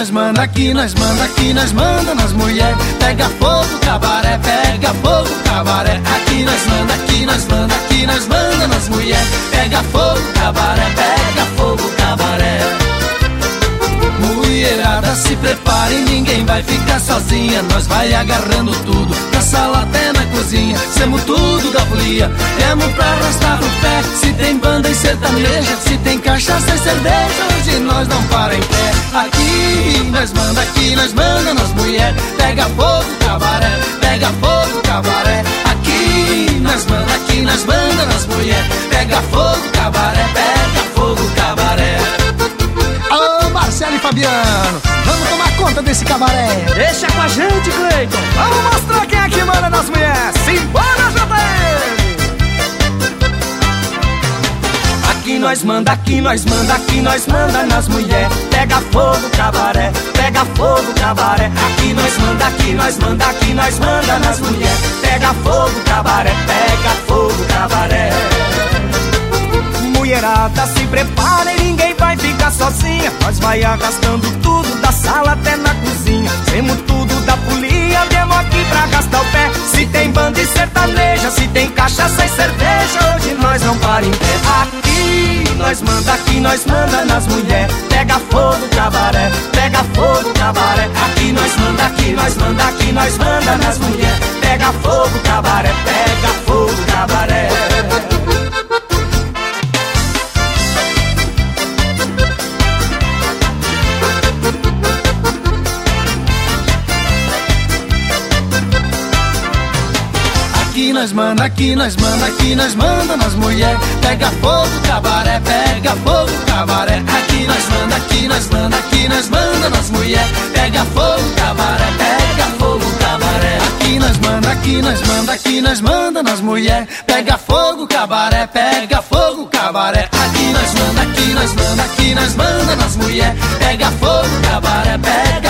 nós manda, aqui nós manda, aqui nós manda nas mulher. Pega fogo, cabaré, pega fogo, cabaré. Aqui nós manda, aqui nós manda, aqui nós manda nas mulher. Pega fogo, cabaré, pega fogo, cabaré. Mulherada, se preparem, ninguém vai ficar sozinha. Nós vai agarrando tudo, da sala até na cozinha. Semos tudo da folia, temos pra arrastar o pé. Se tem banda e sertaneja, se tem cachaça e cerveja, hoje nós não para em pé. Aqui nós manda, aqui nós manda nas mulher. Pega fogo, cabaré, pega fogo, cabaré. Aqui nós manda, aqui nós manda nas mulher. Pega fogo, cabaré, pega fogo, cabaré. Alô, Marcelo e Fabiano, vamos tomar conta desse cabaré. Deixa com a gente, Cleiton. Vamos mostrar quem é que manda nas mulheres. Simbora, JR! Aqui nós manda, aqui nós manda, aqui nós manda nas mulher. Pega fogo, cabaré, pega fogo, cabaré. Aqui nós manda, aqui nós manda, aqui nós manda nas mulher. Pega fogo, cabaré, pega fogo, cabaré. Mulherada, se preparem, ninguém vai ficar sozinha. Nós vai arrastando tudo, da sala até na cozinha. Temos tudo da folia, viemos aqui pra arrastar o pé. Se tem banda e sertaneja, se tem cachaça e cerveja, hoje nós não para em pé. Aqui nós manda, aqui nós manda nas mulher. Pega fogo, cabaré, pega fogo, cabaré. Aqui nós manda, aqui nós manda, aqui nós manda nas mulher. Pega fogo, cabaré, pega fogo, cabaré. Aqui nós manda, aqui nós manda, aqui nós manda nas mulher. Pega fogo, cabaré, pega fogo, cabaré. Aqui nós manda, aqui nós manda, aqui nós manda nas mulher. Pega fogo, cabaré, pega fogo, cabaré. Aqui nós manda, aqui nós manda, aqui nós manda nas mulher. Pega fogo, cabaré, pega fogo, cabaré. Aqui nós manda, aqui nós manda, aqui nós manda nas mulher. Pega fogo, cabaré, pega